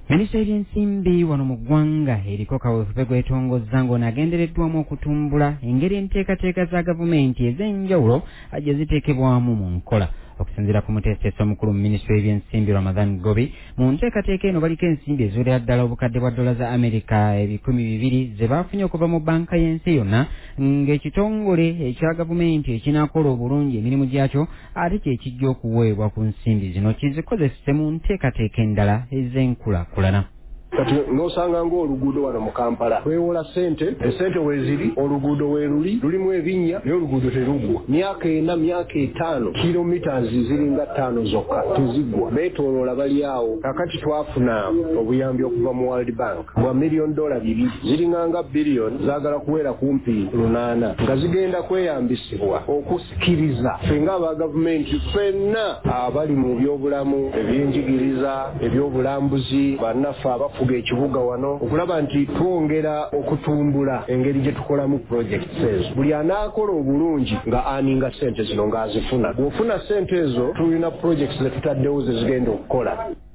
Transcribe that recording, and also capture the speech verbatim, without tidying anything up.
Minisitule y'ensimbi wano mu ggwanga eriko kaweefube gwetongozza ng'onaagendereddwamu okutumbula engeri enteekateeka za gavumenti ez'enjawulo gye ziteekebwamu mu nkola. Okusinziira ku muteesiteesi omukulu mu minisitule y'ensimbi Ramadhan Gobi, mu nteekateeka eno baliko ensimbi eziwerera ddala obukadde bwa dola za Amerika ebikumi bibiri ze baafunye okuva mu banka y'ensi yonna, ng'ekitongole ekya gavumenti ekinaakola obulungi emirimu gyakyo ate kye kijja okuweebwa ku nsimbi zino kizikozese mu nteekateeka endala ez'enkulaakulana. Kati nosanga ng'oluguudo wano mu Kampala twewola ssente, essente weeziri, oluguudo weeruli, lulimu ebinnya naye oluguudo teruggwa. Myaka ena myaka etaano kilomitaazi ziringa ttaano zokka teziggwa. Beetooloola bali awo. Kakati twafuna obuyambi okuva mu World Bank bwa miliyoni dola bibiri ziringa nga biliyoni zaagala kuwera kumpi lunaana nga zigenda kweyambisibwa okusikiriza ffe ng'aba gavumenti ffenna abali mu byobulamu, ebyenjigiriza, ebyobulambuzi, bannaffe abafuga ekibuga wano okulaba nti twongera okutumbula engeri gye tukolamu projects ezo. Buli anaakola obulungi nga aninga ssente zino ng'azifuna. Bw'ofuna ssente ezo tulina projects ze tutaddewo ze zigenda okukola.